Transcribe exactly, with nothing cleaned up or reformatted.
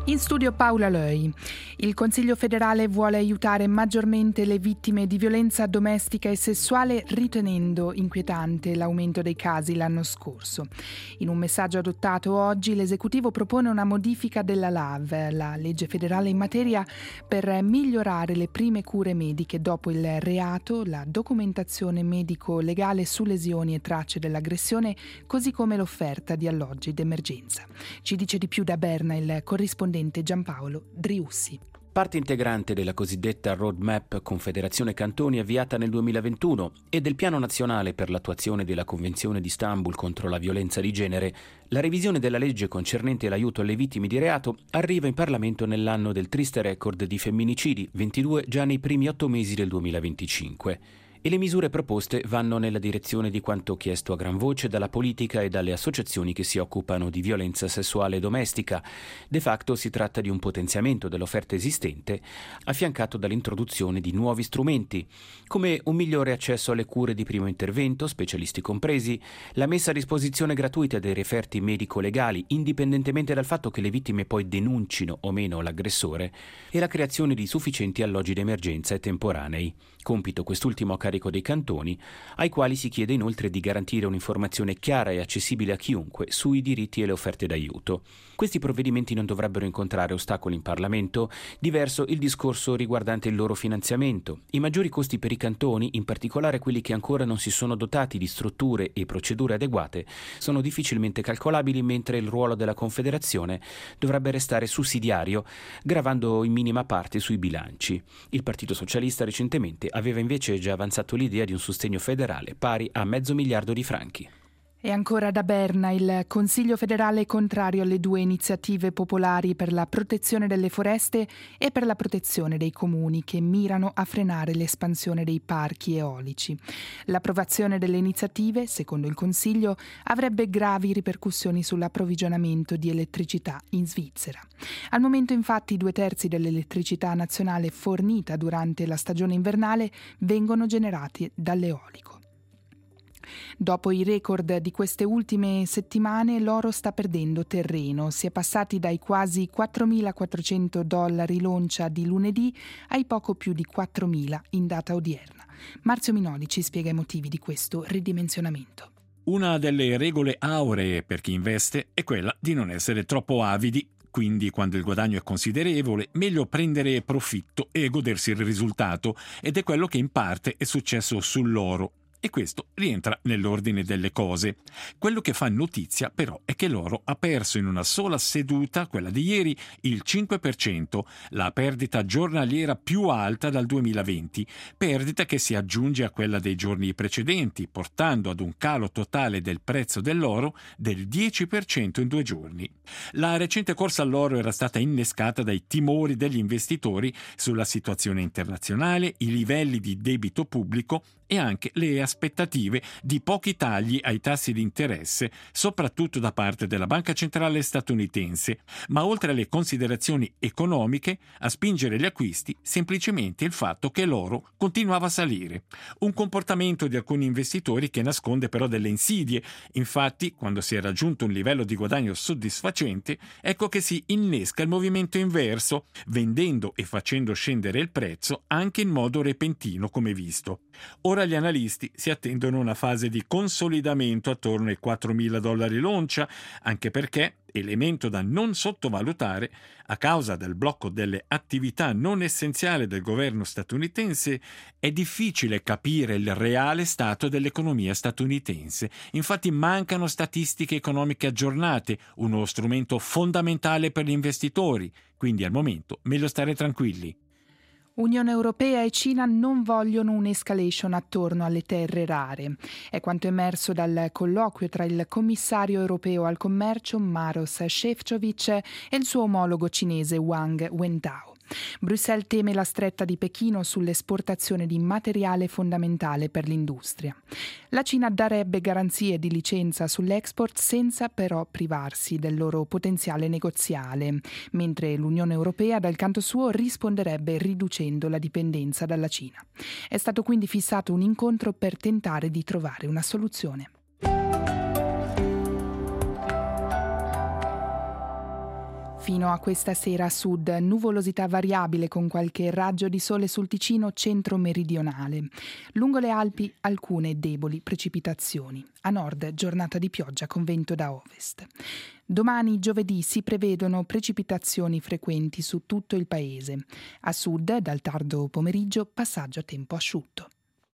In studio Paola Löi. Il Consiglio federale vuole aiutare maggiormente le vittime di violenza domestica e sessuale, ritenendo inquietante l'aumento dei casi l'anno scorso. In un messaggio adottato oggi, l'esecutivo propone una modifica della L A V, la legge federale in materia, per migliorare le prime cure mediche dopo il reato, la documentazione medico-legale su lesioni e tracce dell'aggressione, così come l'offerta di alloggi d'emergenza. Ci dice di più da Berna il corrispondente Giampaolo Driussi. Parte integrante della cosiddetta Roadmap Confederazione Cantoni avviata nel duemilaventuno e del Piano Nazionale per l'attuazione della Convenzione di Istanbul contro la violenza di genere, la revisione della legge concernente l'aiuto alle vittime di reato arriva in Parlamento nell'anno del triste record di femminicidi, ventidue già nei primi otto mesi del duemilaventicinque. E le misure proposte vanno nella direzione di quanto chiesto a gran voce dalla politica e dalle associazioni che si occupano di violenza sessuale domestica. De facto si tratta di un potenziamento dell'offerta esistente, affiancato dall'introduzione di nuovi strumenti, come un migliore accesso alle cure di primo intervento, specialisti compresi, la messa a disposizione gratuita dei referti medico-legali, indipendentemente dal fatto che le vittime poi denuncino o meno l'aggressore, e la creazione di sufficienti alloggi d'emergenza e temporanei. Compito quest'ultimo a carico dei cantoni, ai quali si chiede inoltre di garantire un'informazione chiara e accessibile a chiunque sui diritti e le offerte d'aiuto. Questi provvedimenti non dovrebbero incontrare ostacoli in Parlamento, diverso il discorso riguardante il loro finanziamento. I maggiori costi per i cantoni, in particolare quelli che ancora non si sono dotati di strutture e procedure adeguate, sono difficilmente calcolabili, mentre il ruolo della Confederazione dovrebbe restare sussidiario, gravando in minima parte sui bilanci. Il Partito Socialista recentemente aveva invece già avanzato l'idea di un sostegno federale pari a mezzo miliardo di franchi. E ancora da Berna, il Consiglio federale è contrario alle due iniziative popolari per la protezione delle foreste e per la protezione dei comuni che mirano a frenare l'espansione dei parchi eolici. L'approvazione delle iniziative, secondo il Consiglio, avrebbe gravi ripercussioni sull'approvvigionamento di elettricità in Svizzera. Al momento, infatti, due terzi dell'elettricità nazionale fornita durante la stagione invernale vengono generati dall'eolico. Dopo i record di queste ultime settimane, l'oro sta perdendo terreno. Si è passati dai quasi quattromilaquattrocento dollari l'oncia di lunedì ai poco più di quattromila in data odierna. Marzio Minoli ci spiega i motivi di questo ridimensionamento. Una delle regole auree per chi investe è quella di non essere troppo avidi. Quindi, quando il guadagno è considerevole, meglio prendere profitto e godersi il risultato, ed è quello che in parte è successo sull'oro. E questo rientra nell'ordine delle cose. Quello che fa notizia però è che l'oro ha perso in una sola seduta, quella di ieri, il cinque per cento, la perdita giornaliera più alta dal duemilaventi, perdita che si aggiunge a quella dei giorni precedenti, portando ad un calo totale del prezzo dell'oro del dieci per cento in due giorni. La recente corsa all'oro era stata innescata dai timori degli investitori sulla situazione internazionale, i livelli di debito pubblico e anche le aspettative di pochi tagli ai tassi di interesse, soprattutto da parte della Banca Centrale statunitense, ma oltre alle considerazioni economiche, a spingere gli acquisti semplicemente il fatto che l'oro continuava a salire. Un comportamento di alcuni investitori che nasconde però delle insidie. Infatti, quando si è raggiunto un livello di guadagno soddisfacente, ecco che si innesca il movimento inverso, vendendo e facendo scendere il prezzo anche in modo repentino, come visto. Ora gli analisti si attendono una fase di consolidamento attorno ai quattromila dollari l'oncia, anche perché, elemento da non sottovalutare, a causa del blocco delle attività non essenziali del governo statunitense, è difficile capire il reale stato dell'economia statunitense. Infatti mancano statistiche economiche aggiornate, uno strumento fondamentale per gli investitori, quindi al momento meglio stare tranquilli. Unione Europea e Cina non vogliono un'escalation attorno alle terre rare. È quanto emerso dal colloquio tra il commissario europeo al commercio Maroš Šefčovič e il suo omologo cinese Wang Wentao. Bruxelles teme la stretta di Pechino sull'esportazione di materiale fondamentale per l'industria. La Cina darebbe garanzie di licenza sull'export senza però privarsi del loro potenziale negoziale, mentre l'Unione Europea dal canto suo risponderebbe riducendo la dipendenza dalla Cina. È stato quindi fissato un incontro per tentare di trovare una soluzione. fino a questa sera a sud, nuvolosità variabile con qualche raggio di sole sul Ticino centro-meridionale. Lungo le Alpi alcune deboli precipitazioni. A nord giornata di pioggia con vento da ovest. Domani, giovedì, si prevedono precipitazioni frequenti su tutto il paese. A sud, dal tardo pomeriggio, passaggio a tempo asciutto.